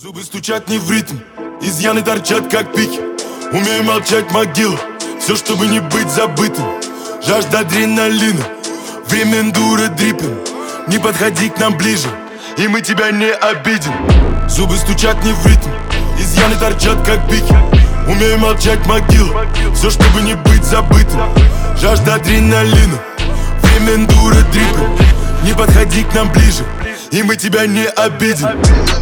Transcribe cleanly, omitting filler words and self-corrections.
Зубы стучат не в ритм, изъяны торчат как пики. Умею молчать могила, все чтобы не быть забытым. Жажда адреналина, время эндуро дриппин. Не подходи к нам ближе, и мы тебя не обидим. Зубы стучат не в ритм, изъяны торчат как пики. Умею молчать могила, все чтобы не быть забытым. Жажда адреналина, время эндуро дриппин. Не подходи к нам ближе, и мы тебя не обидим.